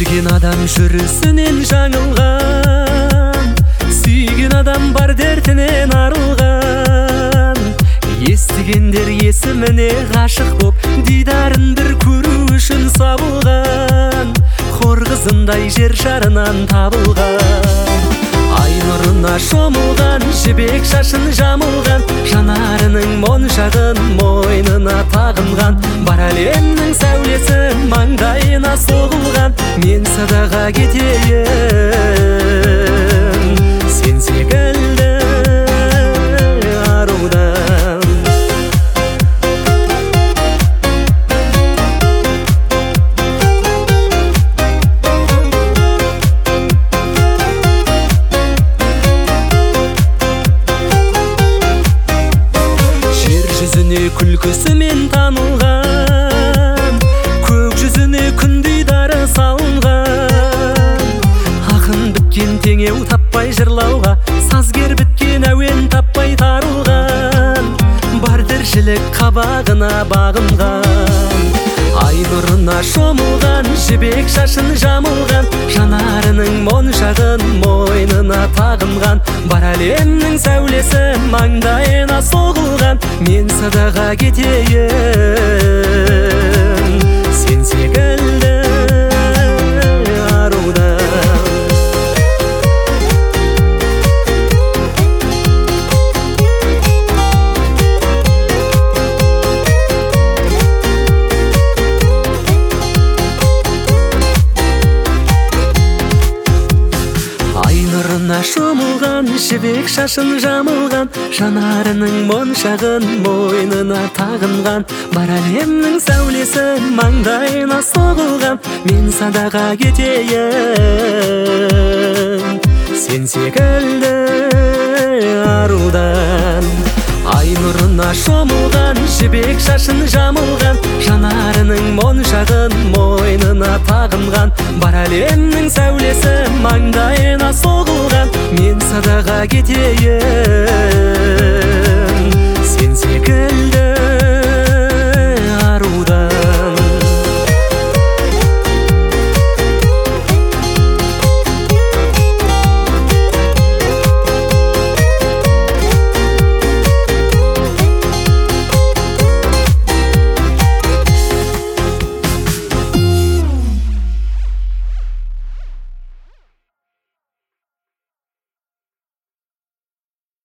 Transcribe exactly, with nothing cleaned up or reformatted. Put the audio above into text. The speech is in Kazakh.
Сүйген адам жүрісінен жаңылған, сүйген адам бар дертінен арылған. Естігендер есіміне ғашық боп, дидарын бір көру үшін сабылған. Хор қызындай жер шарынан табылған, ай нұрына шомылған, жібек шашын жамылған, жанарының моншағын мойнына тағынған. Бар әлемнің сәулесі маңдайына соғылған. Мен садаға кетейін сен секілді арудан. Күлкісімен танылған, көк жүзіне күн дидары салынған. Ақын біткен теңеу таппай жырлауға, сазгер біткен әуен таппай тарылған. Бар тіршілік қабағына бағынған, ай нұрына шомылған, жібек шашын жамылған, жанарының моншағын мойнына тағынған. Бар әлемнің сәулесі маңдайына соғылған. Мен садаға кетейін сен секілді арудан. Шомылған, жібек шашын жамылған, жанарының моншағын мойнына тағынған. Бар әлемнің сәулесі маңдайына соғылған. Мен садаға кетейін сен секілді арудан. Ай нұрына шомылған, жібек шашын жамылған, жанарының моншағын мойнына тағынған. Бар әлемнің сәулесі маңдайына соғылған. Мен садаға кетейін